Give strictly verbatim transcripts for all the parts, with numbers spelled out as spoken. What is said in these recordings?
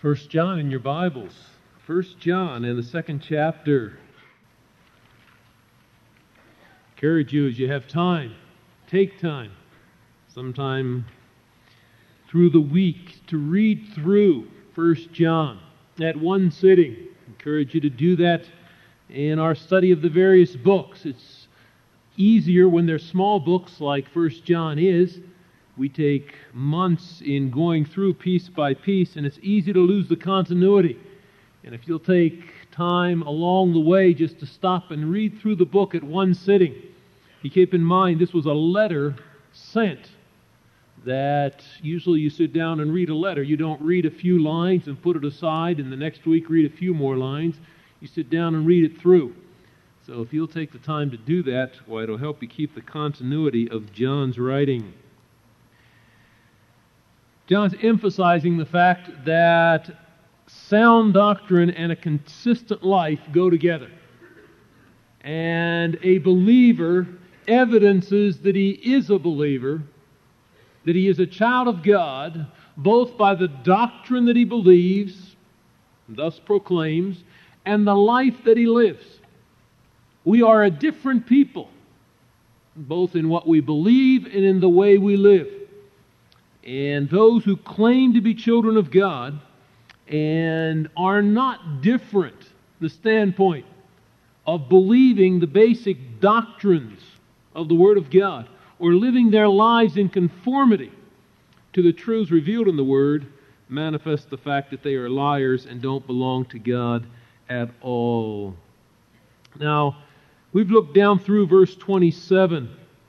First John in your Bibles. First John in the second chapter. Encourage you as you have time. Take time. Sometime through the week to read through First John at one sitting. Encourage you to do that in our study of the various books. It's easier when they're small books like First John is. We take months in going through piece by piece, and it's easy to lose the continuity. And if you'll take time along the way just to stop and read through the book at one sitting, you keep in mind this was a letter sent. That usually you sit down and read a letter. You don't read a few lines and put it aside, and the next week read a few more lines. You sit down and read it through. So if you'll take the time to do that, well, it'll help you keep the continuity of John's writing. John's emphasizing the fact that sound doctrine and a consistent life go together. And a believer evidences that he is a believer, that he is a child of God, both by the doctrine that he believes, thus proclaims, and the life that he lives. We are a different people, both in what we believe and in the way we live. And those who claim to be children of God and are not different, the standpoint of believing the basic doctrines of the Word of God or living their lives in conformity to the truths revealed in the Word, manifest the fact that they are liars and don't belong to God at all. Now, we've looked down through verse twenty-seven.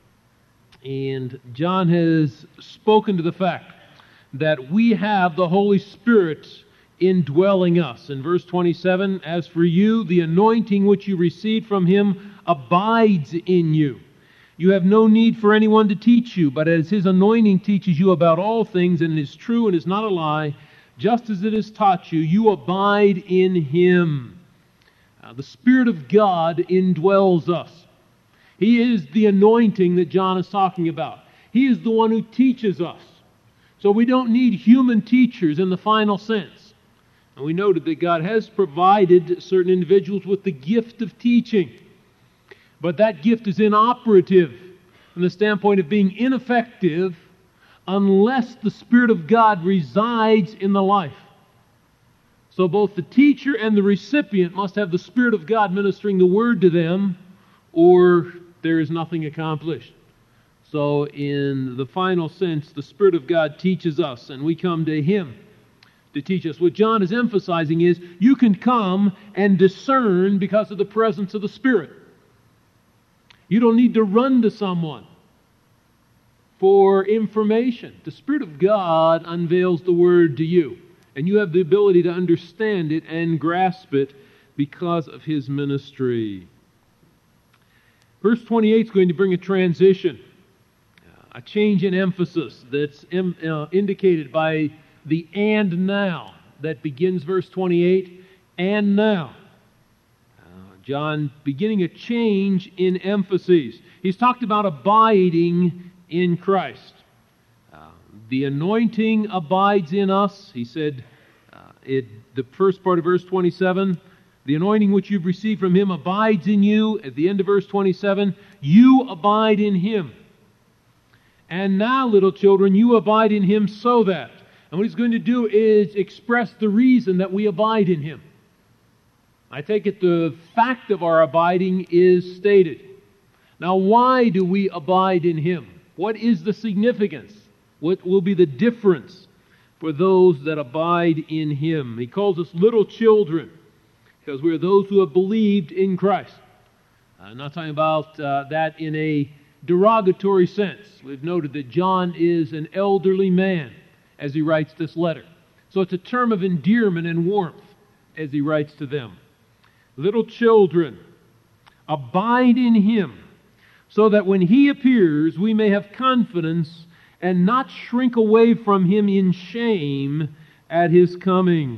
And John has spoken to the fact that we have the Holy Spirit indwelling us. In verse twenty-seven, as for you, the anointing which you received from Him abides in you. You have no need for anyone to teach you, but as His anointing teaches you about all things, and is true and is not a lie, just as it has taught you, you abide in Him. Uh, the Spirit of God indwells us. He is the anointing that John is talking about. He is the one who teaches us. So we don't need human teachers in the final sense. And we noted that God has provided certain individuals with the gift of teaching. But that gift is inoperative from the standpoint of being ineffective unless the Spirit of God resides in the life. So both the teacher and the recipient must have the Spirit of God ministering the Word to them, or there is nothing accomplished. So in the final sense, the Spirit of God teaches us, and we come to Him to teach us. What John is emphasizing is you can come and discern because of the presence of the Spirit. You don't need to run to someone for information. The Spirit of God unveils the Word to you, and you have the ability to understand it and grasp it because of His ministry. Verse twenty-eight is going to bring a transition, a change in emphasis that's in, uh, indicated by the and now that begins verse twenty-eight, and now. Uh, John beginning a change in emphasis. He's talked about abiding in Christ. Uh, the anointing abides in us. He said, uh, it, the first part of verse twenty-seven, the anointing which you've received from Him abides in you. At the end of verse twenty-seven, you abide in Him. And now, little children, you abide in Him so that. And what He's going to do is express the reason that we abide in Him. I take it the fact of our abiding is stated. Now, why do we abide in Him? What is the significance? What will be the difference for those that abide in Him? He calls us little children, because we are those who have believed in Christ. I'm not talking about uh, that in a derogatory sense. We've noted that John is an elderly man as he writes this letter. So it's a term of endearment and warmth as he writes to them. Little children, abide in Him, so that when He appears, we may have confidence and not shrink away from Him in shame at His coming.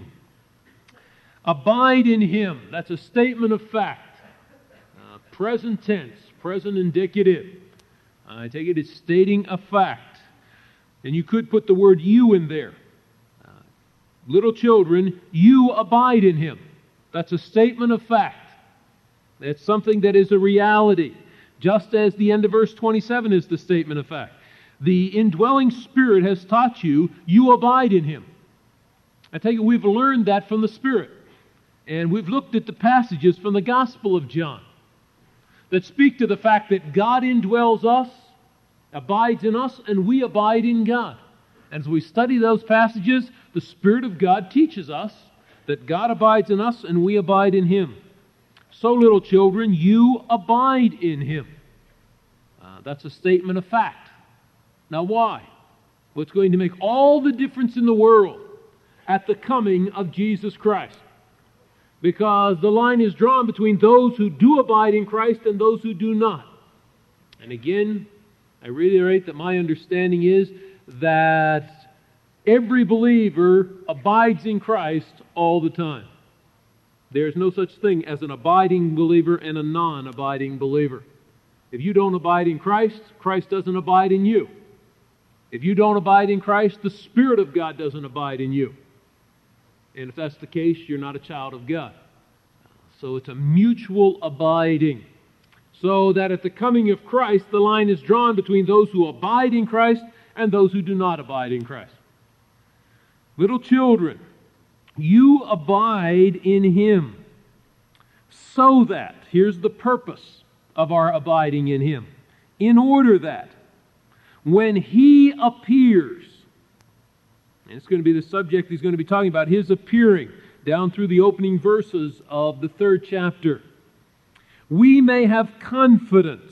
Abide in Him. That's a statement of fact. Uh, present tense, present indicative. I take it it's stating a fact. And you could put the word you in there. Uh, Little children, you abide in Him. That's a statement of fact. It's something that is a reality. Just as the end of verse twenty-seven is the statement of fact. The indwelling Spirit has taught you, you abide in Him. I tell you, we've learned that from the Spirit. And we've looked at the passages from the Gospel of John that speak to the fact that God indwells us, abides in us, and we abide in God. And as we study those passages, the Spirit of God teaches us that God abides in us and we abide in Him. So, little children, you abide in Him. Uh, that's a statement of fact. Now, why? Well, it's going to make all the difference in the world at the coming of Jesus Christ. Because the line is drawn between those who do abide in Christ and those who do not. And again, I reiterate that my understanding is that every believer abides in Christ all the time. There is no such thing as an abiding believer and a non-abiding believer. If you don't abide in Christ, Christ doesn't abide in you. If you don't abide in Christ, the Spirit of God doesn't abide in you. And if that's the case, you're not a child of God. So it's a mutual abiding. So that at the coming of Christ, the line is drawn between those who abide in Christ and those who do not abide in Christ. Little children, you abide in Him, so that, here's the purpose of our abiding in Him, in order that when He appears, and it's going to be the subject he's going to be talking about, His appearing, down through the opening verses of the third chapter, we may have confidence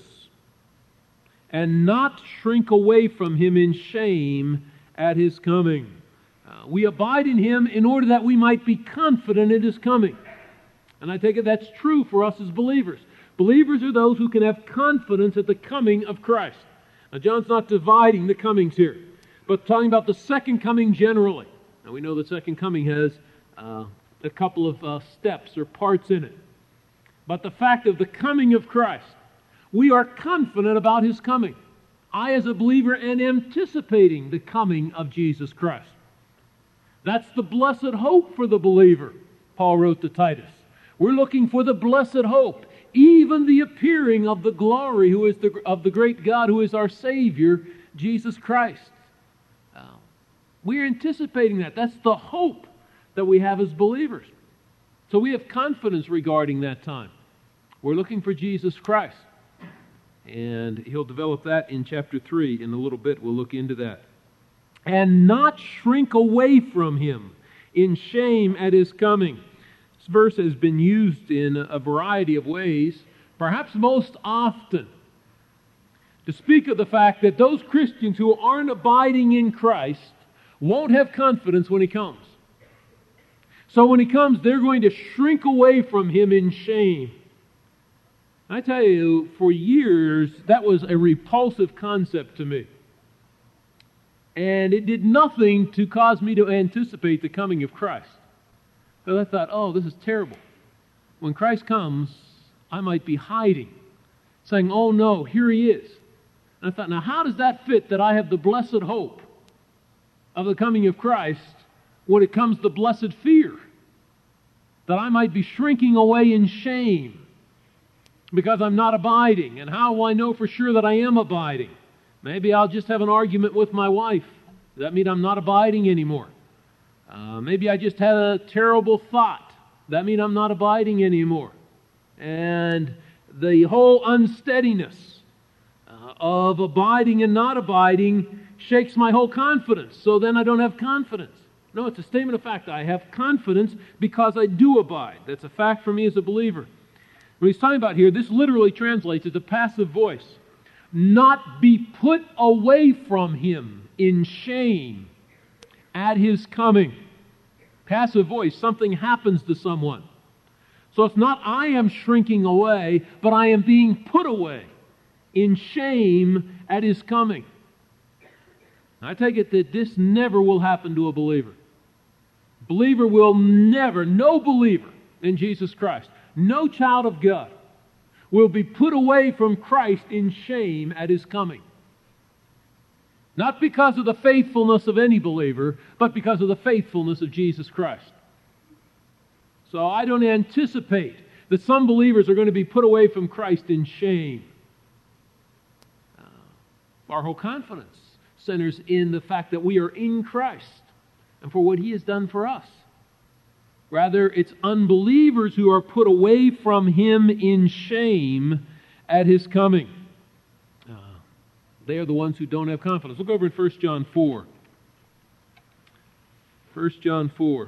and not shrink away from Him in shame at His coming. Uh, we abide in Him in order that we might be confident in His coming. And I take it that's true for us as believers. Believers are those who can have confidence at the coming of Christ. Now, John's not dividing the comings here, but talking about the second coming generally. Now, we know the second coming has uh, a couple of uh, steps or parts in it. But the fact of the coming of Christ, we are confident about His coming. I, as a believer, am anticipating the coming of Jesus Christ. That's the blessed hope for the believer, Paul wrote to Titus. We're looking for the blessed hope, even the appearing of the glory who is the, of the great God who is our Savior, Jesus Christ. Uh, we're anticipating that. That's the hope that we have as believers. So we have confidence regarding that time. We're looking for Jesus Christ. And he'll develop that in chapter three. In a little bit, we'll look into that. And not shrink away from Him in shame at His coming. This verse has been used in a variety of ways, perhaps most often, to speak of the fact that those Christians who aren't abiding in Christ won't have confidence when He comes. So when He comes, they're going to shrink away from Him in shame. I tell you, for years, that was a repulsive concept to me. And it did nothing to cause me to anticipate the coming of Christ. Because I thought, oh, this is terrible. When Christ comes, I might be hiding, saying, oh no, here He is. And I thought, now how does that fit that I have the blessed hope of the coming of Christ when it comes to blessed fear? That I might be shrinking away in shame because I'm not abiding. And how will I know for sure that I am abiding? Maybe I'll just have an argument with my wife. Does that mean I'm not abiding anymore? Uh, maybe I just had a terrible thought. Does that mean I'm not abiding anymore? And the whole unsteadiness uh, of abiding and not abiding shakes my whole confidence. So then I don't have confidence. No, it's a statement of fact. I have confidence because I do abide. That's a fact for me as a believer. When he's talking about here, this literally translates as a passive voice. Not be put away from Him in shame at His coming. Passive voice, something happens to someone. So it's not I am shrinking away, but I am being put away in shame at His coming. I take it that this never will happen to a believer. Believer will never, no believer in Jesus Christ, no child of God, will be put away from Christ in shame at His coming. Not because of the faithfulness of any believer, but because of the faithfulness of Jesus Christ. So I don't anticipate that some believers are going to be put away from Christ in shame. Uh, our whole confidence centers in the fact that we are in Christ and for what He has done for us. Rather, it's unbelievers who are put away from Him in shame at His coming. Uh, they are the ones who don't have confidence. Look over in First John four. First John four.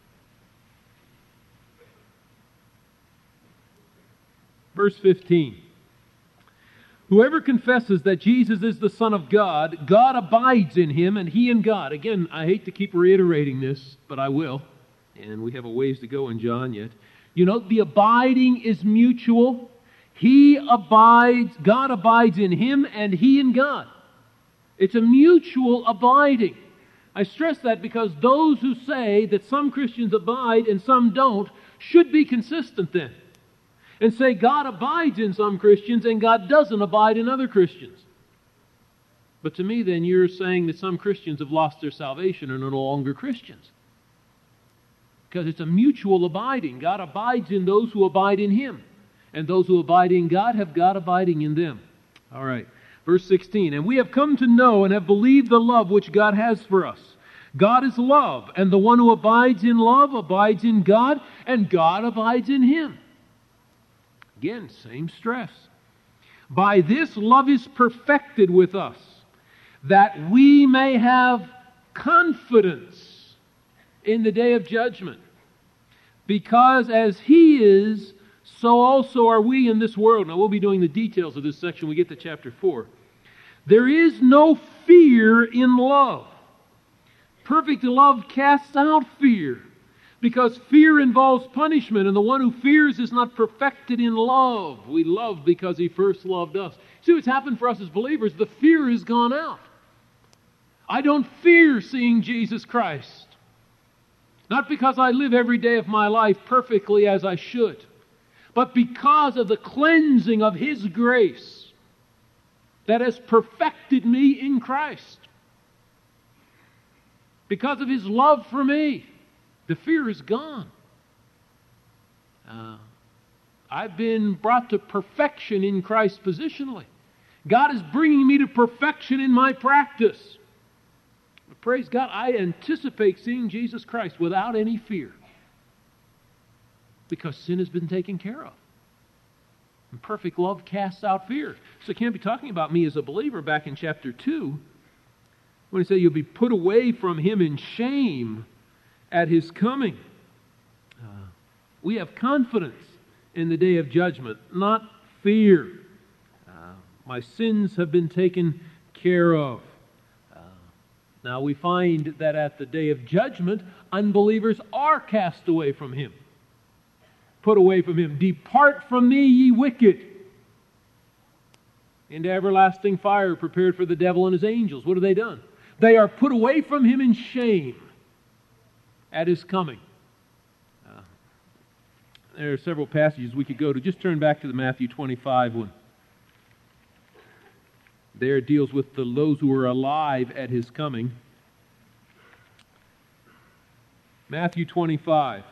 Verse fifteen. Whoever confesses that Jesus is the Son of God, God abides in him and he in God. Again, I hate to keep reiterating this, but I will. And we have a ways to go in John yet. You know, the abiding is mutual. He abides, God abides in him and he in God. It's a mutual abiding. I stress that because those who say that some Christians abide and some don't should be consistent then. And say God abides in some Christians and God doesn't abide in other Christians. But to me then you're saying that some Christians have lost their salvation and are no longer Christians. Because it's a mutual abiding. God abides in those who abide in Him. And those who abide in God have God abiding in them. All right. Verse sixteen. And we have come to know and have believed the love which God has for us. God is love, and the one who abides in love abides in God, and God abides in him. Again, same stress. By this love is perfected with us, that we may have confidence in the day of judgment. Because as He is, so also are we in this world. Now we'll be doing the details of this section when we get to chapter four. There is no fear in love. Perfect love casts out fear, because fear involves punishment, and the one who fears is not perfected in love. We love because He first loved us. See what's happened for us as believers? The fear has gone out. I don't fear seeing Jesus Christ. Not because I live every day of my life perfectly as I should, but because of the cleansing of His grace that has perfected me in Christ. Because of His love for me, the fear is gone. Uh, I've been brought to perfection in Christ positionally. God is bringing me to perfection in my practice. But praise God, I anticipate seeing Jesus Christ without any fear, because sin has been taken care of. And perfect love casts out fear. So it can't be talking about me as a believer back in chapter two, when He said you'll be put away from Him in shame at His coming. Uh, we have confidence in the day of judgment, not fear. Uh, my sins have been taken care of. Uh, now we find that at the day of judgment, unbelievers are cast away from Him. Put away from Him. Depart from me, ye wicked, into everlasting fire prepared for the devil and his angels. What have they done? They are put away from Him in shame at His coming. Uh, there are several passages we could go to. Just turn back to the Matthew twenty-five one. There it deals with the, those who are alive at His coming. Matthew twenty-five.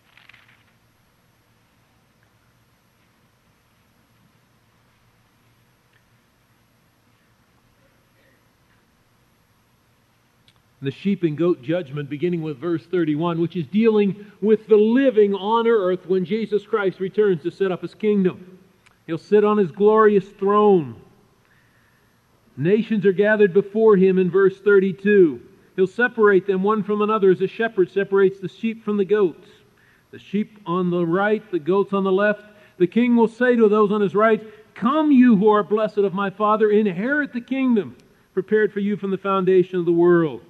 The sheep and goat judgment, beginning with verse thirty-one, which is dealing with the living on earth when Jesus Christ returns to set up His kingdom. He'll sit on His glorious throne. Nations are gathered before Him in verse thirty-two. He'll separate them one from another as a shepherd separates the sheep from the goats. The sheep on the right, the goats on the left. The king will say to those on his right, "Come, you who are blessed of my Father, inherit the kingdom prepared for you from the foundation of the world."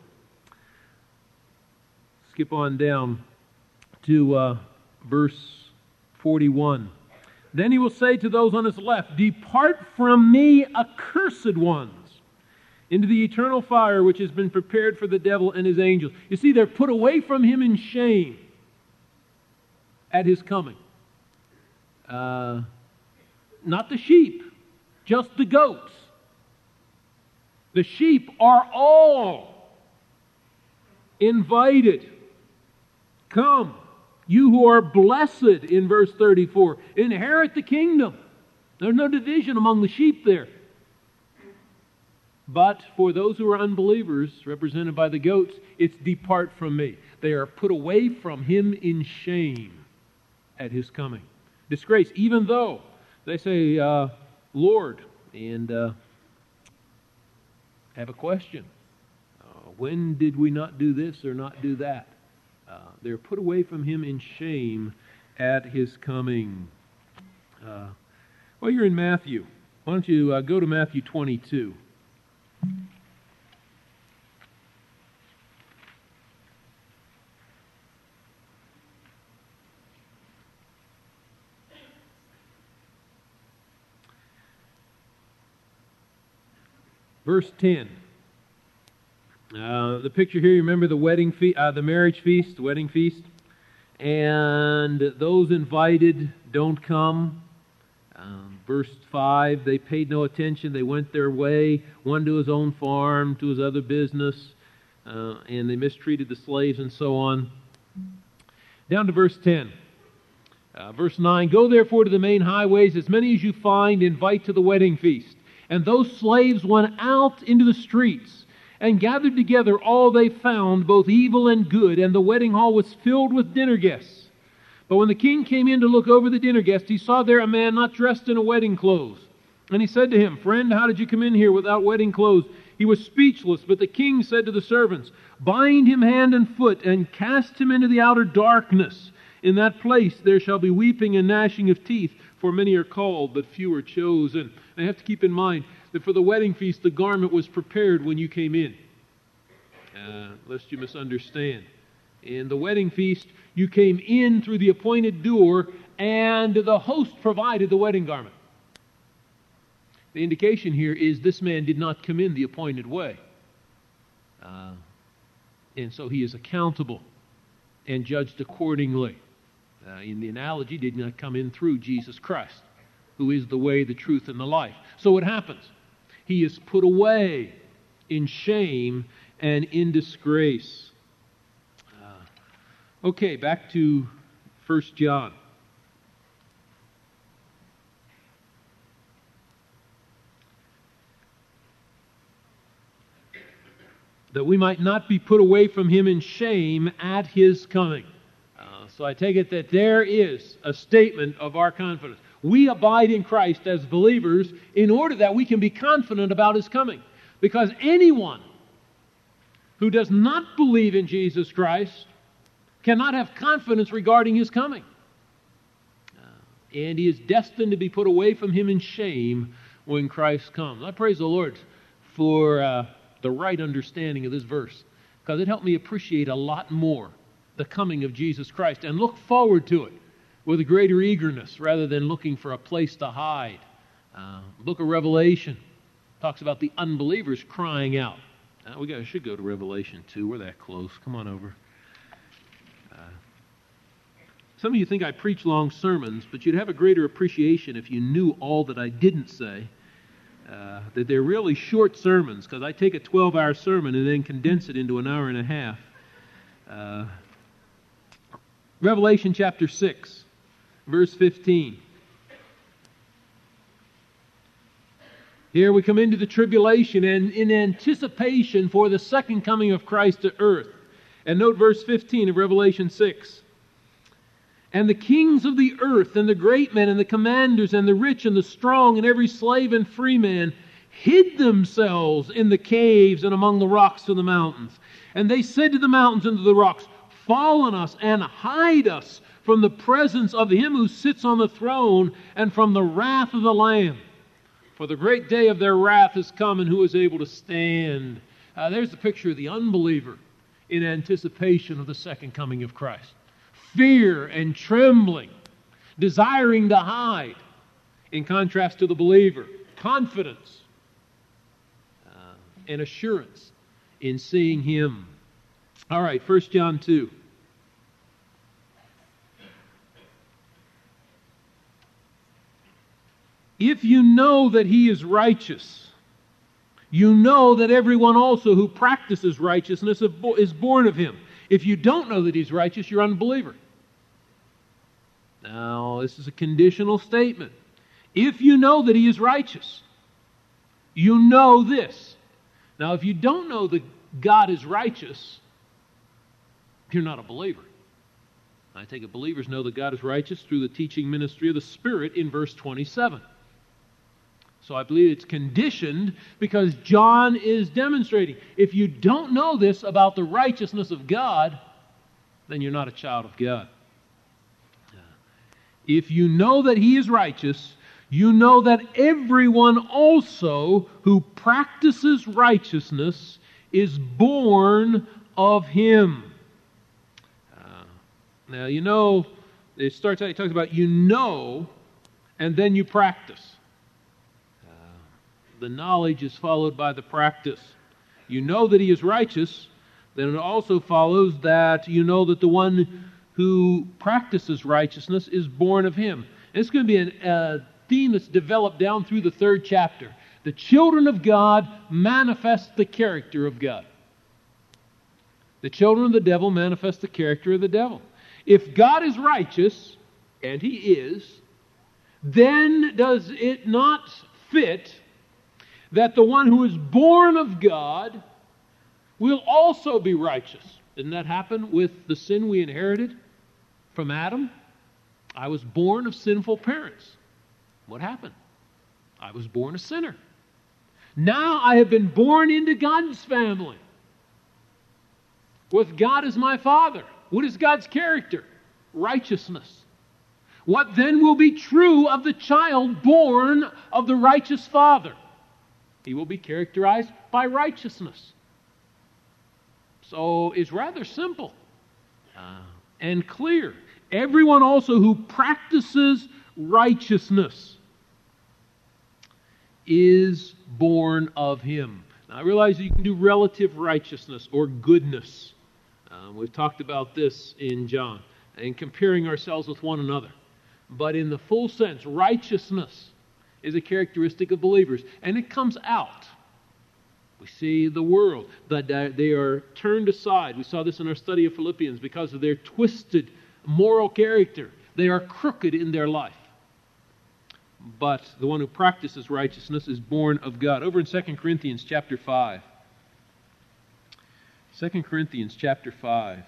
Skip on down to uh, verse forty-one. Then He will say to those on His left, "Depart from me, accursed ones, into the eternal fire which has been prepared for the devil and his angels." You see, they're put away from Him in shame at His coming. Uh, not the sheep, just the goats. The sheep are all invited. Come, you who are blessed, in verse thirty-four, inherit the kingdom. There's no division among the sheep there. But for those who are unbelievers, represented by the goats, it's depart from me. They are put away from him in shame at his coming. Disgrace, even though they say, uh, Lord, and uh, have a question. Uh, when did we not do this or not do that? Uh, they're put away from him in shame at his coming. Uh, well, you're in Matthew. Why don't you uh, go to Matthew twenty-two. Verse ten. Uh, the picture here, you remember the wedding fe- uh, the marriage feast, the wedding feast, and those invited don't come. Um, verse five, they paid no attention. They went their way, one to his own farm, to his other business, uh, and they mistreated the slaves and so on. Down to verse ten. Uh, verse nine, go therefore to the main highways, as many as you find, invite to the wedding feast. And those slaves went out into the streets and gathered together all they found, both evil and good, and the wedding hall was filled with dinner guests. But when the king came in to look over the dinner guests, he saw there a man not dressed in a wedding clothes. And he said to him, Friend, how did you come in here without wedding clothes? He was speechless, but the king said to the servants, Bind him hand and foot, and cast him into the outer darkness. In that place there shall be weeping and gnashing of teeth, for many are called, but few are chosen. And you have to keep in mind that for the wedding feast, the garment was prepared when you came in. Uh, lest you misunderstand. In the wedding feast, you came in through the appointed door, and the host provided the wedding garment. The indication here is this man did not come in the appointed way. Uh, and so he is accountable and judged accordingly. Uh, in the analogy, did not come in through Jesus Christ, who is the way, the truth, and the life. So what happens? He is put away in shame and in disgrace. Uh, okay, back to First John. That we might not be put away from him in shame at his coming. Uh, so I take it that there is a statement of our confidence. We abide in Christ as believers in order that we can be confident about his coming. Because anyone who does not believe in Jesus Christ cannot have confidence regarding his coming. Uh, and he is destined to be put away from him in shame when Christ comes. I praise the Lord for uh, the right understanding of this verse, because it helped me appreciate a lot more the coming of Jesus Christ and look forward to it with a greater eagerness rather than looking for a place to hide. Uh, Book of Revelation talks about the unbelievers crying out. Uh, we got, should go to Revelation two. We're that close. Come on over. Uh, some of you think I preach long sermons, but you'd have a greater appreciation if you knew all that I didn't say. Uh, that they're really short sermons, because I take a twelve-hour sermon and then condense it into an hour and a half. Uh, Revelation chapter six, verse fifteen. Here we come into the tribulation and in anticipation for the second coming of Christ to earth. And note verse fifteen of Revelation six. And the kings of the earth, and the great men, and the commanders, and the rich, and the strong, and every slave and free man, hid themselves in the caves and among the rocks of the mountains. And they said to the mountains and to the rocks, Fall on us, and hide us from the presence of him who sits on the throne, and from the wrath of the Lamb. For the great day of their wrath is come, and who is able to stand? Uh, there's the picture of the unbeliever in anticipation of the second coming of Christ. Fear and trembling, desiring to hide, in contrast to the believer. Confidence uh, and assurance in seeing him. All right, First John two. If you know that he is righteous, you know that everyone also who practices righteousness is born of him. If you don't know that he's righteous, you're an unbeliever. Now, this is a conditional statement. If you know that he is righteous, you know this. Now, if you don't know that God is righteous, you're not a believer. I take it believers know that God is righteous through the teaching ministry of the Spirit in verse twenty-seven. So I believe it's conditioned because John is demonstrating. If you don't know this about the righteousness of God, then you're not a child of God. If you know that he is righteous, you know that everyone also who practices righteousness is born of him. Uh, now, you know, it starts out, he talks about you know, and then you practice. Uh, the knowledge is followed by the practice. You know that he is righteous, then it also follows that you know that the one who practices righteousness is born of him. And it's going to be an, a theme that's developed down through the third chapter. The children of God manifest the character of God. The children of the devil manifest the character of the devil. If God is righteous, and he is, then does it not fit that the one who is born of God will also be righteous? Didn't that happen with the sin we inherited from Adam? I was born of sinful parents. What happened? I was born a sinner. Now I have been born into God's family, with God as my Father. What is God's character? Righteousness. What then will be true of the child born of the righteous Father? He will be characterized by righteousness. So it's rather simple uh, and clear. Everyone also who practices righteousness is born of him. Now, I realize that you can do relative righteousness or goodness. Um, we've talked about this in John, and comparing ourselves with one another. But in the full sense, righteousness is a characteristic of believers, and it comes out. We see the world, that they are turned aside. We saw this in our study of Philippians because of their twisted moral character. They are crooked in their life. But the one who practices righteousness is born of God. Over in Second Corinthians chapter five. Second Corinthians chapter five.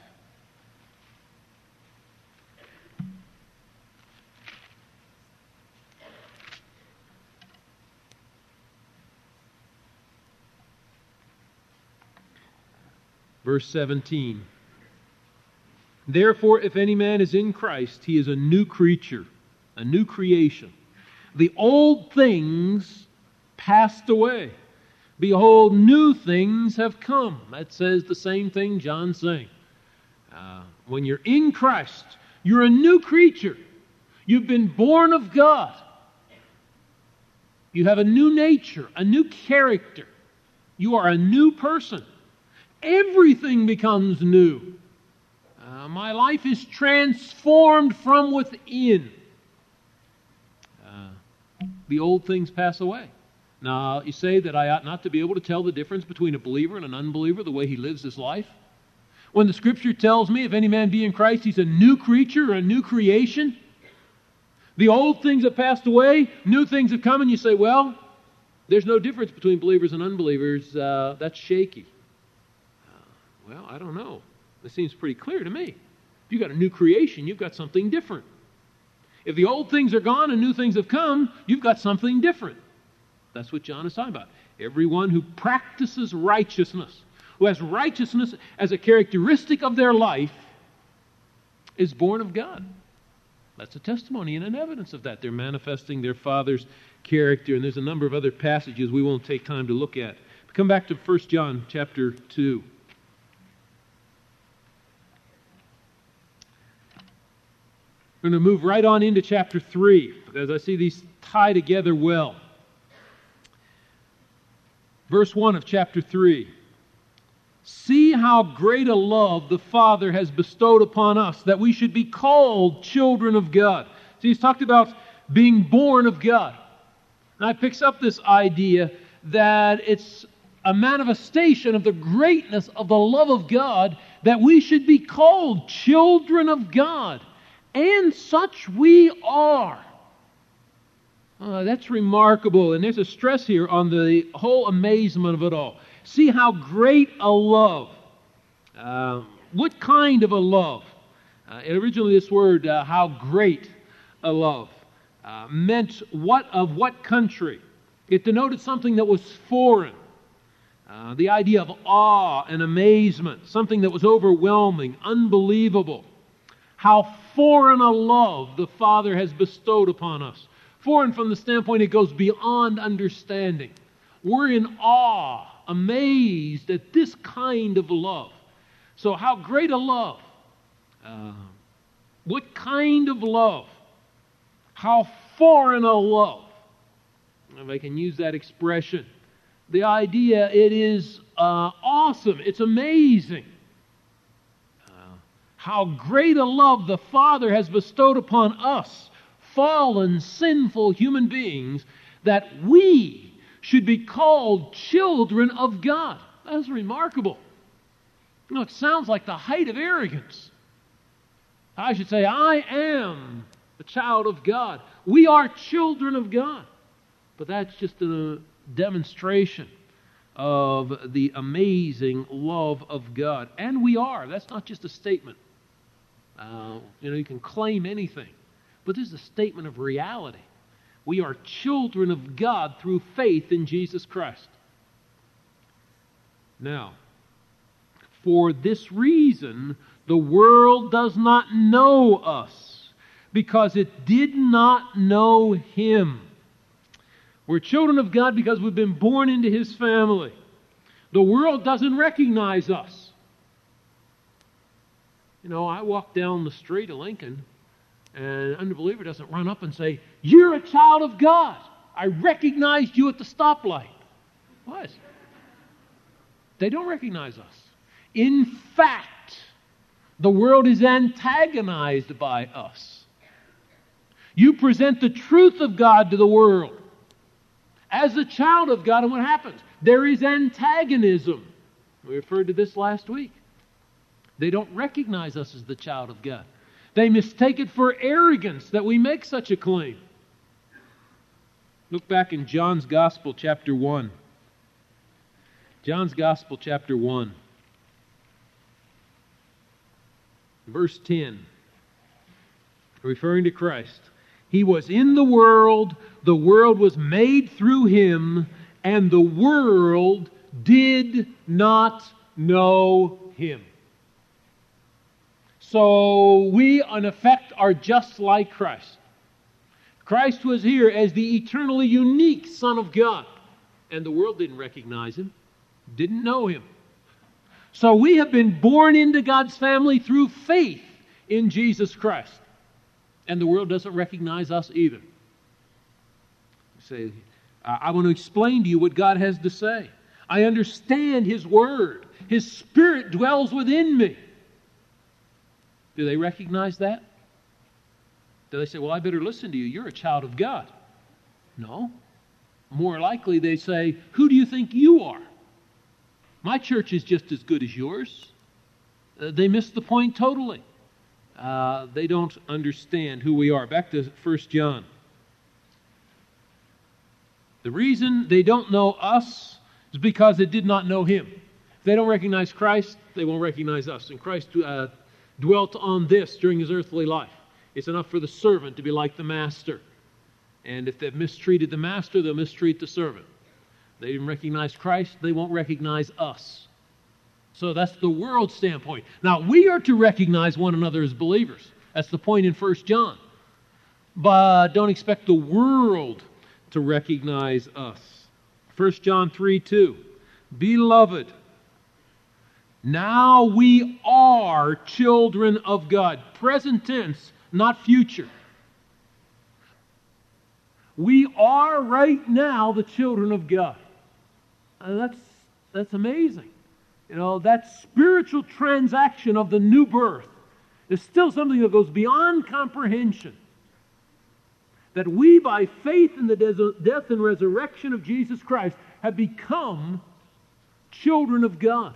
Verse seventeen. Therefore, if any man is in Christ, he is a new creature, a new creation. The old things passed away. Behold, new things have come. That says the same thing John's saying. Uh, when you're in Christ, you're a new creature. You've been born of God. You have a new nature, a new character. You are a new person. Everything becomes new. Uh, my life is transformed from within. Uh, the old things pass away. Now, you say that I ought not to be able to tell the difference between a believer and an unbeliever, the way he lives his life. When the Scripture tells me, if any man be in Christ, he's a new creature or a new creation. The old things have passed away, new things have come, and you say, well, there's no difference between believers and unbelievers. Uh, that's shaky. Uh, well, I don't know. It seems pretty clear to me. If you've got a new creation, you've got something different. If the old things are gone and new things have come, you've got something different. That's what John is talking about. Everyone who practices righteousness, who has righteousness as a characteristic of their life, is born of God. That's a testimony and an evidence of that. They're manifesting their Father's character, and there's a number of other passages we won't take time to look at. But come back to First John chapter two. We're going to move right on into chapter three, because I see these tie together well. Verse one of chapter three. See how great a love the Father has bestowed upon us, that we should be called children of God. See, he's talked about being born of God. Now, it picks up this idea that it's a manifestation of the greatness of the love of God that we should be called children of God. And such we are. Uh, that's remarkable, and there's a stress here on the whole amazement of it all. See how great a love. Uh, what kind of a love? Uh, originally this word, uh, how great a love, uh, meant what of what country? It denoted something that was foreign. Uh, the idea of awe and amazement, something that was overwhelming, unbelievable. How foreign a love the Father has bestowed upon us. Foreign from the standpoint it goes beyond understanding. We're in awe, amazed at this kind of love. So how great a love. Uh, what kind of love? How foreign a love. If I can use that expression. The idea, it is uh, awesome. It's amazing. Uh, how great a love the Father has bestowed upon us, fallen, sinful human beings, that we should be called children of God. That's remarkable. You know, it sounds like the height of arrogance. I should say, I am a child of God. We are children of God. But that's just a demonstration of the amazing love of God. And we are. That's not just a statement. Uh, you know, you can claim anything. But this is a statement of reality. We are children of God through faith in Jesus Christ. Now, for this reason, the world does not know us, because it did not know Him. We're children of God because we've been born into His family. The world doesn't recognize us. You know, I walk down the street of Lincoln, and an unbeliever doesn't run up and say, "You're a child of God. I recognized you at the stoplight." What? They don't recognize us. In fact, the world is antagonized by us. You present the truth of God to the world as a child of God, and what happens? There is antagonism. We referred to this last week. They don't recognize us as the child of God. They mistake it for arrogance that we make such a claim. Look back in John's Gospel, chapter one. John's Gospel, chapter one. Verse ten. Referring to Christ. He was in the world, the world was made through Him, and the world did not know Him. So we, in effect, are just like Christ. Christ was here as the eternally unique Son of God, and the world didn't recognize Him, didn't know Him. So we have been born into God's family through faith in Jesus Christ, and the world doesn't recognize us either. You say, I want to explain to you what God has to say. I understand His Word. His Spirit dwells within me. Do they recognize that? Do they say, well, I better listen to you. You're a child of God. No. More likely they say, who do you think you are? My church is just as good as yours. Uh, they miss the point totally. Uh, they don't understand who we are. Back to First John. The reason they don't know us is because they did not know Him. If they don't recognize Christ, they won't recognize us. And Christ uh, dwelt on this during His earthly life. It's enough for the servant to be like the master. And if they've mistreated the master, they'll mistreat the servant. They didn't recognize Christ, they won't recognize us. So that's the world's standpoint. Now, we are to recognize one another as believers. That's the point in First John. But don't expect the world to recognize us. First John three two. Beloved, now we are children of God. Present tense, not future. We are right now the children of God. Uh, that's, that's amazing. You know, that spiritual transaction of the new birth is still something that goes beyond comprehension. That we, by faith in the death and resurrection of Jesus Christ, have become children of God.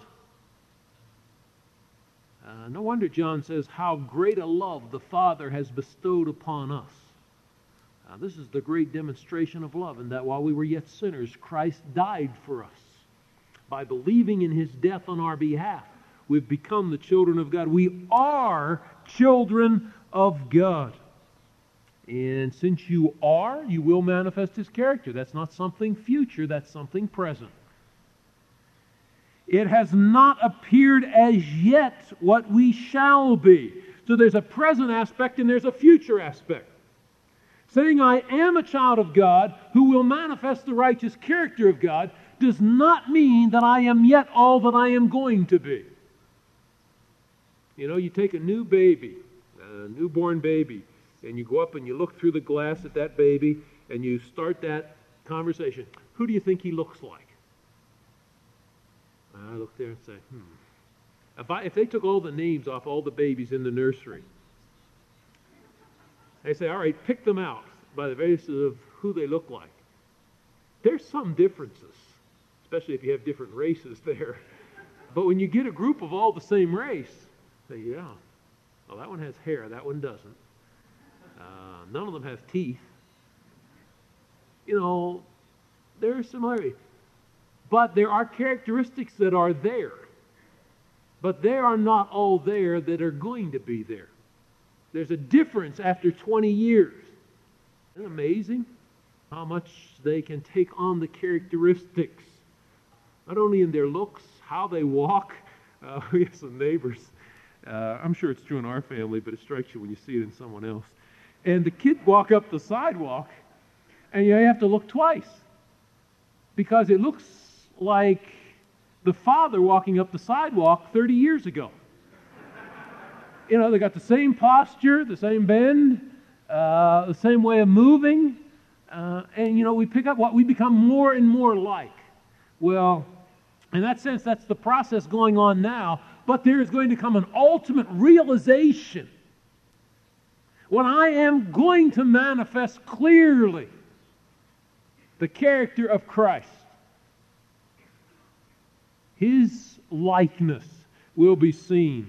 Uh, no wonder John says, how great a love the Father has bestowed upon us. Uh, this is the great demonstration of love, in that while we were yet sinners, Christ died for us. By believing in His death on our behalf, we've become the children of God. We are children of God. And since you are, you will manifest His character. That's not something future, that's something present. It has not appeared as yet what we shall be. So there's a present aspect and there's a future aspect. Saying I am a child of God who will manifest the righteous character of God does not mean that I am yet all that I am going to be. You know, you take a new baby, a newborn baby, and you go up and you look through the glass at that baby and you start that conversation. Who do you think he looks like? I look there and say, hmm. If, I, if they took all the names off all the babies in the nursery, they say, all right, pick them out by the basis of who they look like. There's some differences, especially if you have different races there. But when you get a group of all the same race, say, yeah, well, that one has hair, that one doesn't. Uh, none of them have teeth. You know, there's similarity. But there are characteristics that are there. But they are not all there that are going to be there. There's a difference after twenty years. Isn't it amazing how much they can take on the characteristics? Not only in their looks, how they walk. Uh, we have some neighbors. Uh, I'm sure it's true in our family, but it strikes you when you see it in someone else. And the kids walk up the sidewalk, and you have to look twice. Because it looks like the father walking up the sidewalk thirty years ago. You know, they got the same posture, the same bend, uh, the same way of moving. Uh, and, you know, we pick up what we become more and more like. Well, in that sense, that's the process going on now. But there is going to come an ultimate realization when I am going to manifest clearly the character of Christ. His likeness will be seen.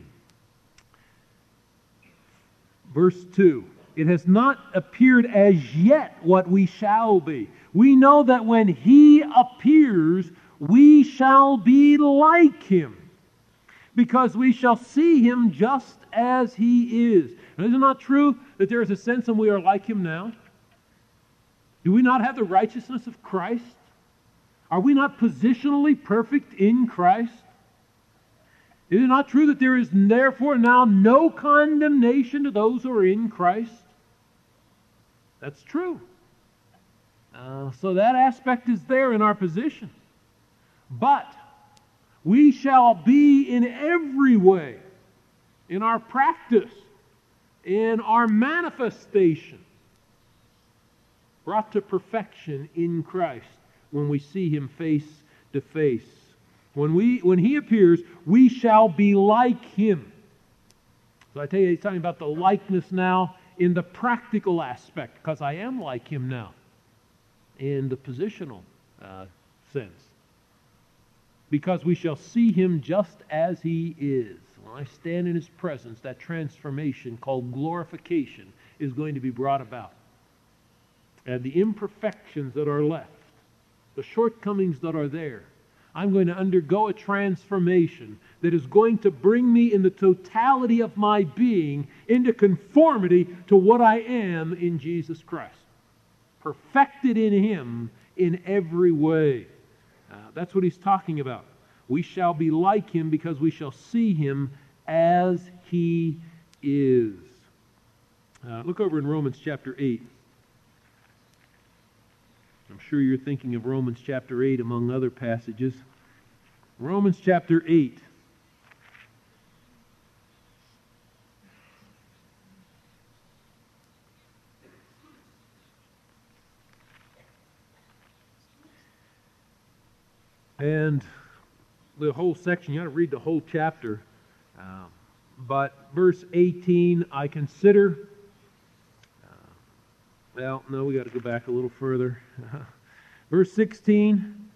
Verse two, it has not appeared as yet what we shall be. We know that when He appears, we shall be like Him, because we shall see Him just as He is. Now, is it not true that there is a sense in we are like Him now? Do we not have the righteousness of Christ? Are we not positionally perfect in Christ? Is it not true that there is therefore now no condemnation to those who are in Christ? That's true. Uh, so that aspect is there in our position. But we shall be in every way, in our practice, in our manifestation, brought to perfection in Christ when we see Him face to face. When we, when He appears, we shall be like Him. So I tell you, he's talking about the likeness now in the practical aspect, because I am like Him now, in the positional uh, sense. Because we shall see Him just as He is. When I stand in His presence, that transformation called glorification is going to be brought about. And the imperfections that are left, the shortcomings that are there, I'm going to undergo a transformation that is going to bring me in the totality of my being into conformity to what I am in Jesus Christ. Perfected in Him in every way. Uh, that's what he's talking about. We shall be like Him because we shall see Him as He is. Uh, look over in Romans chapter eight. I'm sure you're thinking of Romans chapter eight among other passages. Romans chapter eight. And the whole section, you got to read the whole chapter. Um, but verse eighteen, I consider... Well, no, we got to go back a little further. Verse sixteen,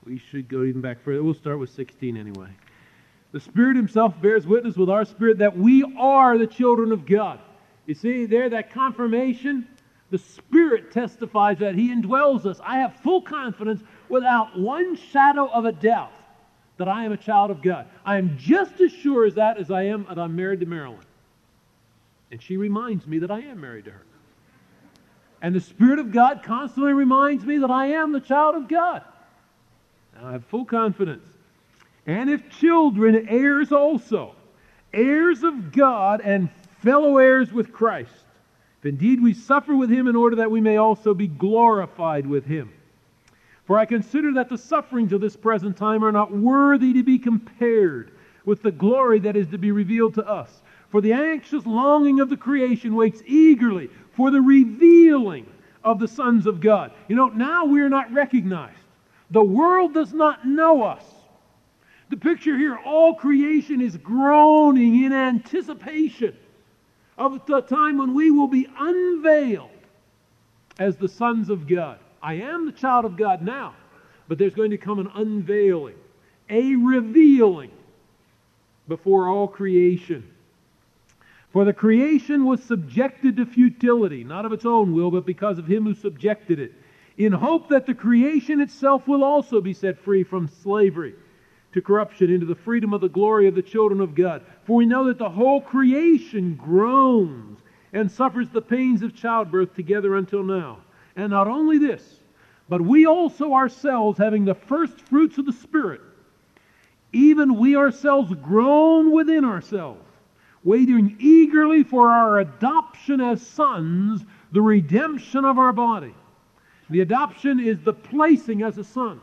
We should go even back further. We'll start with sixteen anyway. The Spirit Himself bears witness with our spirit that we are the children of God. You see there, that confirmation, the Spirit testifies that He indwells us. I have full confidence without one shadow of a doubt that I am a child of God. I am just as sure as that as I am that I'm married to Marilyn. And she reminds me that I am married to her. And the Spirit of God constantly reminds me that I am the child of God. I have full confidence. And if children, heirs also, heirs of God and fellow heirs with Christ, if indeed we suffer with Him in order that we may also be glorified with Him. For I consider that the sufferings of this present time are not worthy to be compared with the glory that is to be revealed to us. For the anxious longing of the creation waits eagerly for the revealing of the sons of God. You know, now we are not recognized. The world does not know us. The picture here, all creation is groaning in anticipation of the time when we will be unveiled as the sons of God. I am the child of God now, but there's going to come an unveiling, a revealing before all creation. For the creation was subjected to futility, not of its own will, but because of Him who subjected it, in hope that the creation itself will also be set free from slavery to corruption into the freedom of the glory of the children of God. For we know that the whole creation groans and suffers the pains of childbirth together until now. And not only this, but we also ourselves, having the first fruits of the Spirit, even we ourselves groan within ourselves, waiting eagerly for our adoption as sons, the redemption of our body. The adoption is the placing as a son.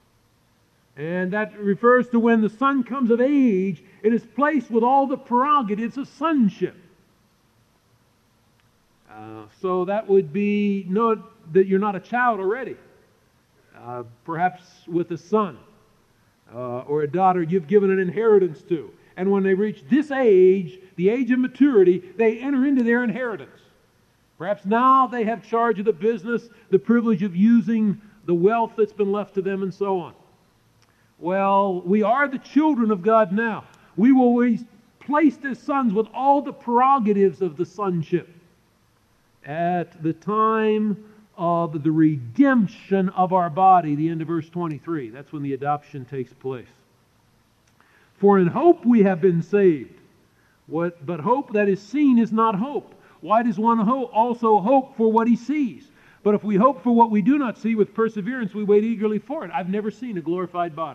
And that refers to when the son comes of age and is placed with all the prerogatives of sonship. Uh, so that would be note that you're not a child already. Uh, perhaps with a son uh, or a daughter you've given an inheritance to. And when they reach this age, the age of maturity, they enter into their inheritance. Perhaps now they have charge of the business, the privilege of using the wealth that's been left to them, and so on. Well, we are the children of God now. We will be placed as sons with all the prerogatives of the sonship at the time of the redemption of our body, the end of verse twenty-three. That's when the adoption takes place. For in hope we have been saved. What, but hope that is seen is not hope. Why does one ho- also hope for what he sees? But if we hope for what we do not see, with perseverance we wait eagerly for it. I've never seen a glorified body.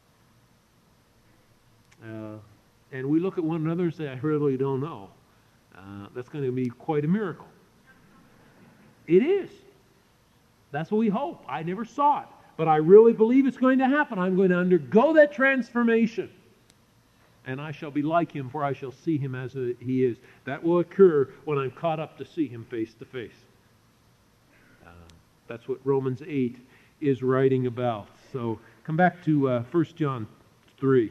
Uh, and we look at one another and say, I really don't know. Uh, that's going to be quite a miracle. It is. That's what we hope. I never saw it. But I really believe it's going to happen. I'm going to undergo that transformation. And I shall be like Him, for I shall see Him as a, He is. That will occur when I'm caught up to see Him face to face. Uh, that's what Romans eight is writing about. So come back to uh, First John three.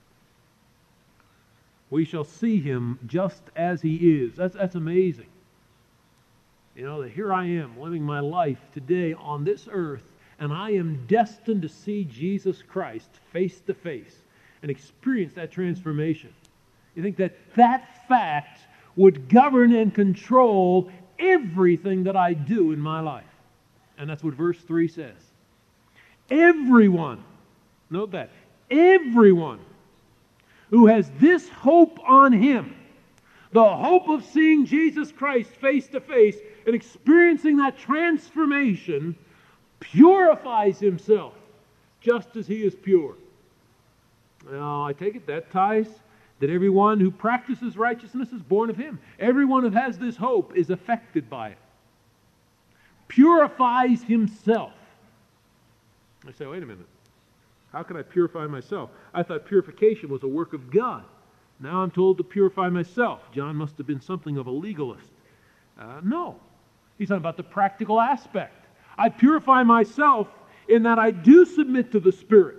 We shall see Him just as He is. That's, that's amazing. You know, that here I am living my life today on this earth, and I am destined to see Jesus Christ face to face and experience that transformation. You think that that fact would govern and control everything that I do in my life. And that's what verse three says. Everyone, note that, everyone who has this hope on Him, the hope of seeing Jesus Christ face to face and experiencing that transformation, purifies himself just as He is pure. Now, I take it that ties that everyone who practices righteousness is born of Him. Everyone who has this hope is affected by it. Purifies himself. I say, wait a minute. How can I purify myself? I thought purification was a work of God. Now I'm told to purify myself. John must have been something of a legalist. Uh, no. He's talking about the practical aspect. I purify myself in that I do submit to the Spirit.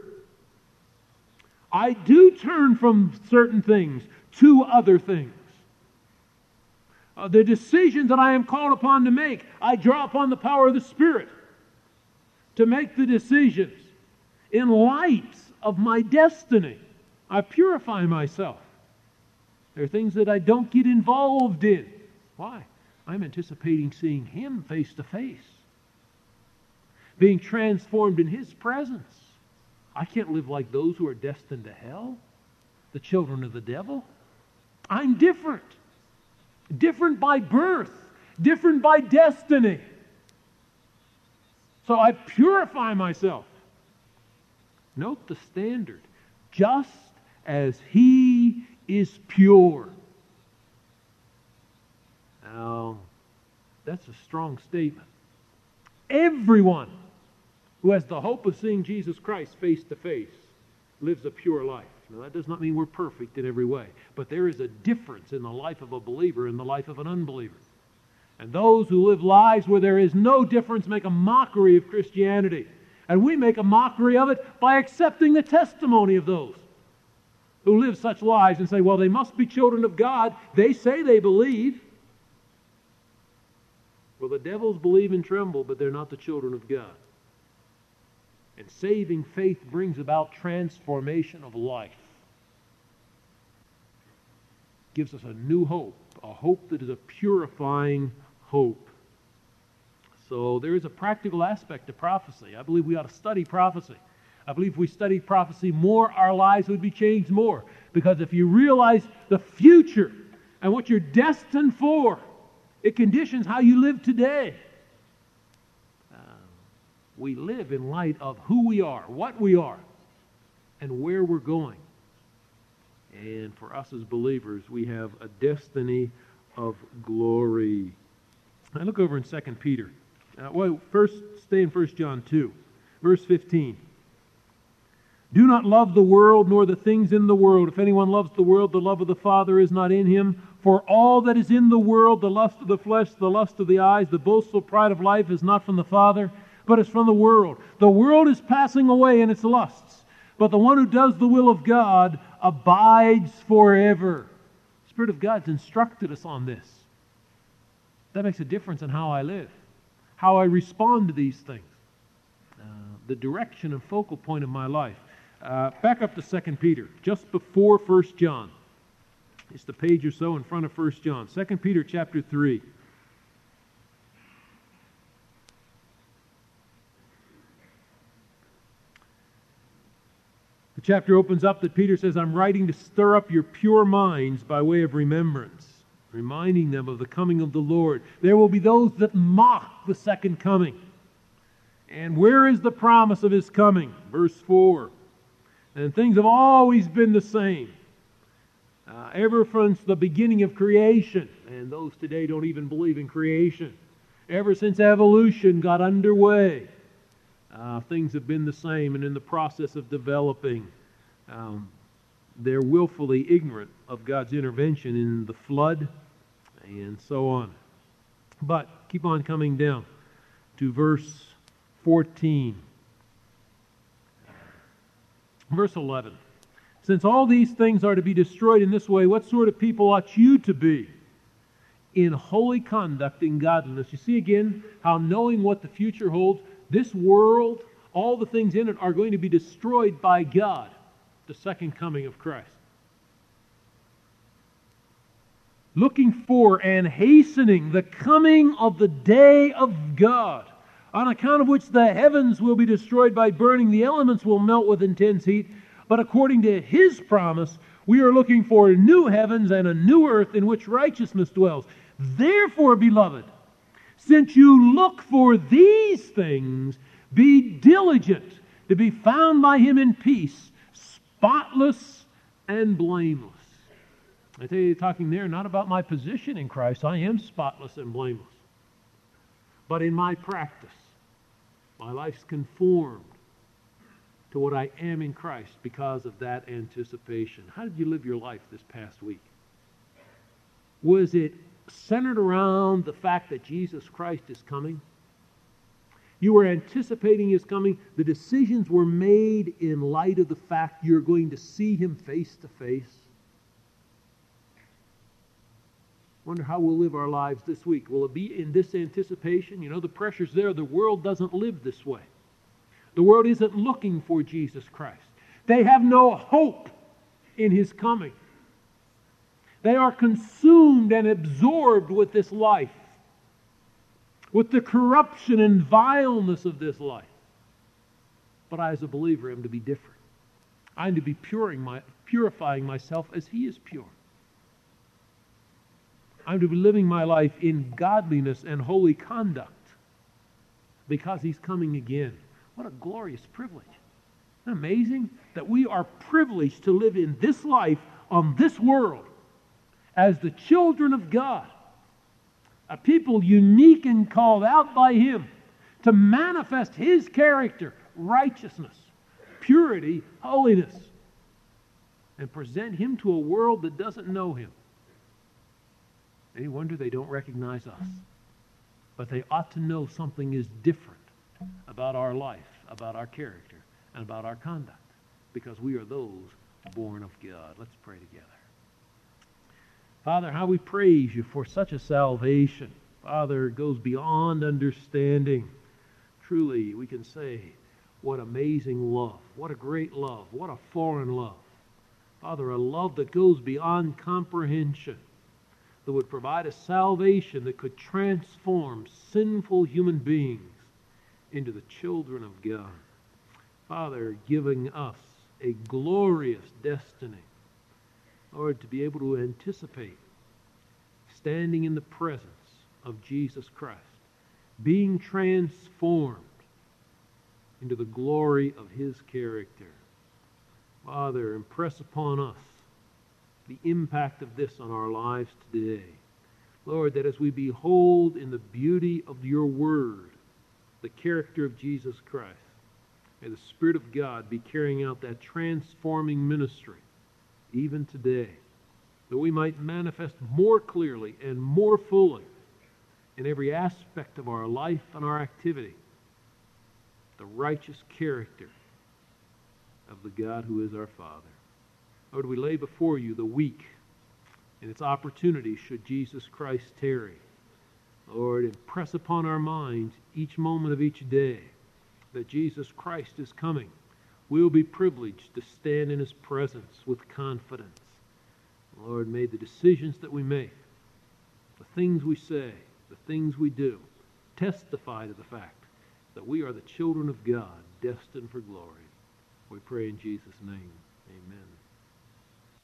I do turn from certain things to other things. Uh, the decisions that I am called upon to make, I draw upon the power of the Spirit to make the decisions. In light of my destiny, I purify myself. There are things that I don't get involved in. Why? I'm anticipating seeing Him face to face, being transformed in His presence. I can't live like those who are destined to hell, the children of the devil. I'm different. Different by birth, different by destiny. So I purify myself. Note the standard. Just as He is pure. Now, that's a strong statement. Everyone who has the hope of seeing Jesus Christ face to face lives a pure life. Now, that does not mean we're perfect in every way, but there is a difference in the life of a believer and the life of an unbeliever. And those who live lives where there is no difference make a mockery of Christianity. And we make a mockery of it by accepting the testimony of those who live such lives and say, well, they must be children of God. They say they believe. Well, the devils believe and tremble, but they're not the children of God. And saving faith brings about transformation of life. Gives us a new hope, a hope that is a purifying hope. So there is a practical aspect to prophecy. I believe we ought to study prophecy. I believe if we studied prophecy more, our lives would be changed more. Because if you realize the future and what you're destined for, it conditions how you live today. We live in light of who we are, what we are, and where we're going. And for us as believers, we have a destiny of glory. Now look over in Second Peter. Uh, well, first, stay in First John two, verse fifteen. Do not love the world nor the things in the world. If anyone loves the world, the love of the Father is not in him. For all that is in the world, the lust of the flesh, the lust of the eyes, the boastful pride of life is not from the Father, but it's from the world. The world is passing away in its lusts, but the one who does the will of God abides forever. The Spirit of God's instructed us on this. That makes a difference in how I live, how I respond to these things, uh, the direction and focal point of my life. Uh, back up to Second Peter, just before First John. It's the page or so in front of First John. Second Peter chapter three. The chapter opens up that Peter says, I'm writing to stir up your pure minds by way of remembrance, reminding them of the coming of the Lord. There will be those that mock the second coming. And where is the promise of His coming? Verse four. And things have always been the same. Uh, ever since the beginning of creation, and those today don't even believe in creation, ever since evolution got underway, uh, things have been the same, and in the process of developing, um, they're willfully ignorant of God's intervention in the flood, and so on. But keep on coming down to verse fourteen. Verse eleven. Since all these things are to be destroyed in this way, what sort of people ought you to be? In holy conduct and godliness. You see again how knowing what the future holds, this world, all the things in it are going to be destroyed by God, the second coming of Christ. Looking for and hastening the coming of the day of God, on account of which the heavens will be destroyed by burning, the elements will melt with intense heat. But according to His promise, we are looking for new heavens and a new earth in which righteousness dwells. Therefore, beloved, since you look for these things, be diligent to be found by Him in peace, spotless and blameless. I tell you, talking there not about my position in Christ. I am spotless and blameless. But in my practice, my life's conformed to what I am in Christ because of that anticipation. How did you live your life this past week? Was it centered around the fact that Jesus Christ is coming? You were anticipating His coming. The decisions were made in light of the fact you're going to see Him face to face. Wonder how we'll live our lives this week. Will it be in this anticipation? You know, the pressure's there. The world doesn't live this way. The world isn't looking for Jesus Christ. They have no hope in His coming. They are consumed and absorbed with this life, with the corruption and vileness of this life. But I, as a believer, am to be different. I am to be purifying, my, purifying myself as He is pure. I'm to be living my life in godliness and holy conduct because He's coming again. What a glorious privilege. Isn't it amazing that we are privileged to live in this life on this world as the children of God, a people unique and called out by Him to manifest His character, righteousness, purity, holiness, and present Him to a world that doesn't know Him. Any wonder they don't recognize us? But they ought to know something is different about our life, about our character, and about our conduct, because we are those born of God. Let's pray together. Father, how we praise You for such a salvation. Father, it goes beyond understanding. Truly, we can say, what amazing love. What a great love. What a foreign love. Father, a love that goes beyond comprehension, that would provide a salvation that could transform sinful human beings into the children of God. Father, giving us a glorious destiny, Lord, to be able to anticipate standing in the presence of Jesus Christ, being transformed into the glory of His character. Father, impress upon us the impact of this on our lives today. Lord, that as we behold in the beauty of Your Word the character of Jesus Christ, may the Spirit of God be carrying out that transforming ministry even today, that we might manifest more clearly and more fully in every aspect of our life and our activity the righteous character of the God who is our Father. Lord, we lay before You the week and its opportunity should Jesus Christ tarry. Lord, impress upon our minds each moment of each day that Jesus Christ is coming. We'll be privileged to stand in His presence with confidence. Lord, may the decisions that we make, the things we say, the things we do, testify to the fact that we are the children of God, destined for glory. We pray in Jesus' name. Amen.